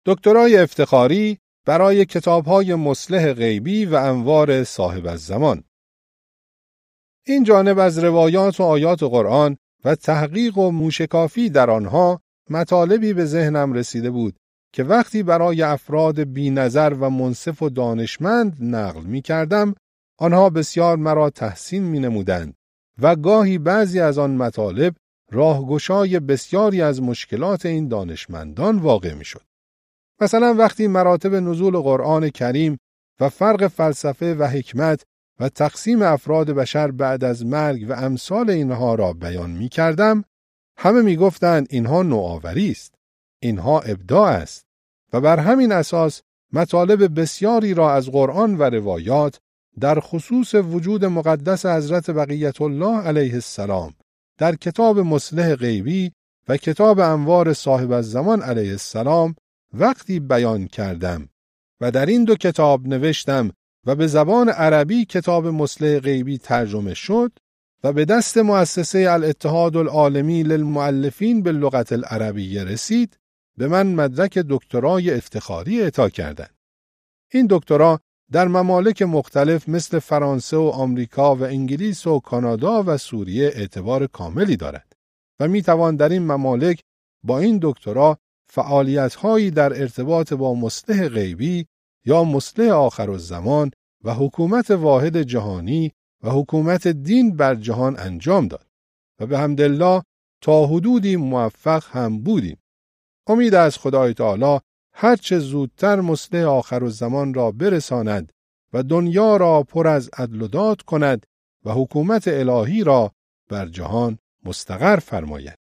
دکترای افتخاری برای کتاب‌های مصلح غیبی و انوار صاحب الزمان. این جانب از روایات و آیات قرآن و تحقیق و موشکافی در آنها مطالبی به ذهنم رسیده بود که وقتی برای افراد بی‌نظر و منصف و دانشمند نقل می کردم، آنها بسیار مرا تحسین می نمودند و گاهی بعضی از آن مطالب راهگشای بسیاری از مشکلات این دانشمندان واقع می شد. مثلا وقتی مراتب نزول قرآن کریم و فرق فلسفه و حکمت و تقسیم افراد بشر بعد از مرگ و امثال اینها را بیان می کردم، همه می گفتند اینها نوآوری است، اینها ابداع است و بر همین اساس مطالب بسیاری را از قرآن و روایات در خصوص وجود مقدس حضرت بقیت الله علیه السلام در کتاب مصلح غیبی و کتاب انوار صاحب الزمان علیه السلام وقتی بیان کردم و در این دو کتاب نوشتم و به زبان عربی کتاب مصلح غیبی ترجمه شد و به دست مؤسسه الاتحاد العالمی للمؤلفین باللغة العربیه رسید، به من مدرک دکترای افتخاری اعطا کردند. این دکترا در ممالک مختلف مثل فرانسه و آمریکا و انگلیس و کانادا و سوریه اعتبار کاملی دارد و می توان در این ممالک با این دکترا فعالیت‌هایی در ارتباط با مصلح غیبی یا مصلح آخرالزمان و حکومت واحد جهانی و حکومت دین بر جهان انجام داد و به حمدالله تا حدودی موفق هم بودیم. امید از خدای تعالی هرچه زودتر مصلح آخرالزمان را برساند و دنیا را پر از عدل و داد کند و حکومت الهی را بر جهان مستقر فرماید.